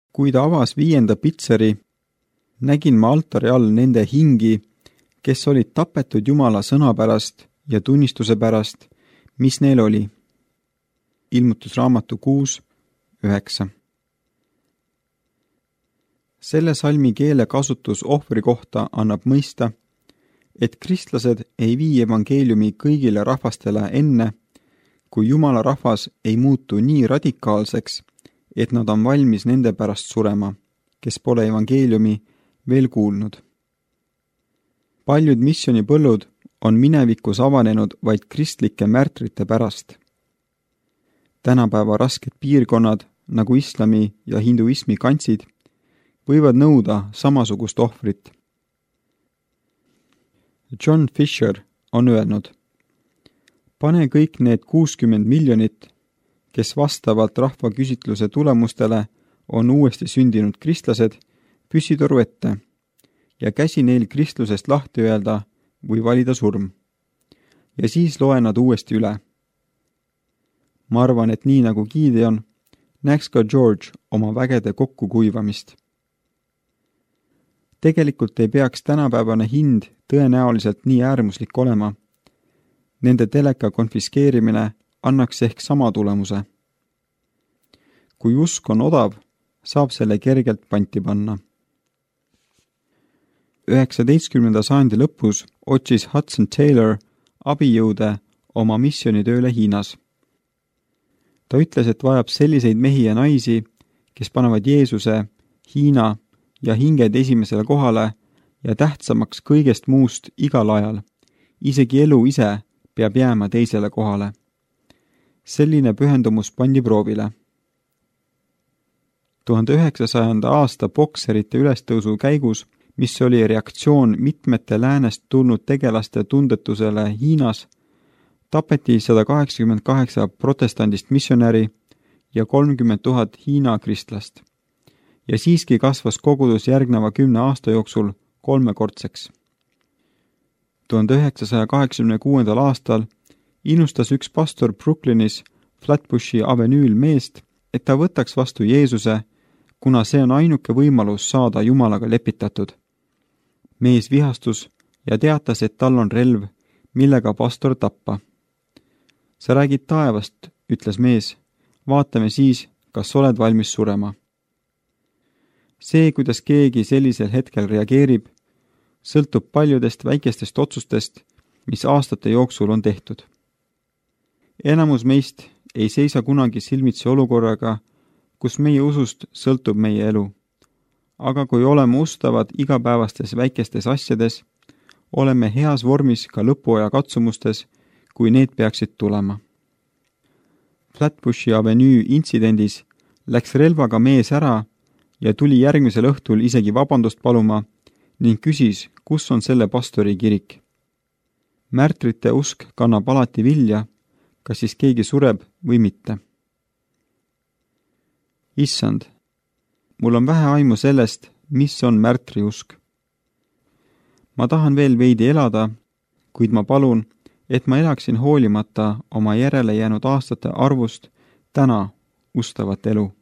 Kui ta avas 5. pitseri, nägin ma altari all nende hingi, kes olid tapetud Jumala sõna pärast ja tunnistuse pärast, mis neil oli. Ilmutusraamatu 6:9. Selle salmi keele kasutus ohvri kohta annab mõista, et kristlased ei vii evangeeliumi kõigile rahvastele enne, kui Jumala rahvas ei muutu nii radikaalseks, et nad on valmis nende pärast surema, kes pole evangeeliumi veel kuulnud. Paljud missionipõllud on minevikus avanenud vaid kristlike märtrite pärast. Tänapäeva rasked piirkonnad, nagu islami ja hinduismi kantsid, võivad nõuda samasugust ohvrit. John Fisher on öelnud, pane kõik need 60 miljonit, kes vastavalt rahvaküsitluse tulemustele on uuesti sündinud kristlased, püssitoru ette ja käsi neil kristlusest lahti öelda või valida surm. Ja siis loe nad uuesti üle. Ma arvan, et nii nagu Gideon, näeks ka George oma vägede kokkukuivamist. Tegelikult ei peaks tänapäevane hind tõenäoliselt nii äärmuslik olema. Nende teleka konfiskeerimine annaks ehk sama tulemuse. Kui usk on odav, saab selle kergelt panti panna. 19. sajandi lõpus otsis Hudson Taylor abijõude oma missionitööle Hiinas. Ta ütles, et vajab selliseid mehi ja naisi, kes panevad Jeesuse, Hiina ja hinged esimesele kohale ja tähtsamaks kõigest muust igal ajal. Isegi elu ise peab jääma teisele kohale. Selline pühendumus pandi proovile. 1900. aasta bokserite ülestõusu käigus, mis oli reaktsioon mitmete läänest tulnud tegelaste tundetusele Hiinas, tapeti 188 protestandist missionäri ja 30 000 Hiina kristlast. Ja siiski kasvas kogudus järgneva 10 aasta jooksul 3-kordseks. 1986. aastal innustas üks pastor Brooklynis Flatbushi avenüül meest, et ta võtaks vastu Jeesuse, kuna see on ainuke võimalus saada Jumalaga lepitatud. Mees vihastus ja teatas, et tal on relv, millega pastor tappa. Sa räägid taevast, ütles mees, vaatame siis, kas oled valmis surema. See, kuidas keegi sellisel hetkel reageerib, sõltub paljudest väikestest otsustest, mis aastate jooksul on tehtud. Enamus meist ei seisa kunagi silmitsi olukorraga, kus meie usust sõltub meie elu. Aga kui oleme ustavad igapäevastes väikestes asjades, oleme heas vormis ka lõpuaja katsumustes, kui need peaksid tulema. Flatbushi avenüü intsidendis läks relvaga mees ära ja tuli järgmisel õhtul isegi vabandust paluma ning küsis, kus on selle pastori kirik. Märtrite usk kannab alati vilja, kas siis keegi sureb või mitte. Issand, mul on vähe aimu sellest, mis on märtriusk. Ma tahan veel veidi elada, kuid ma palun, et ma elaksin hoolimata oma järele jäänud aastate arvust täna ustavat elu.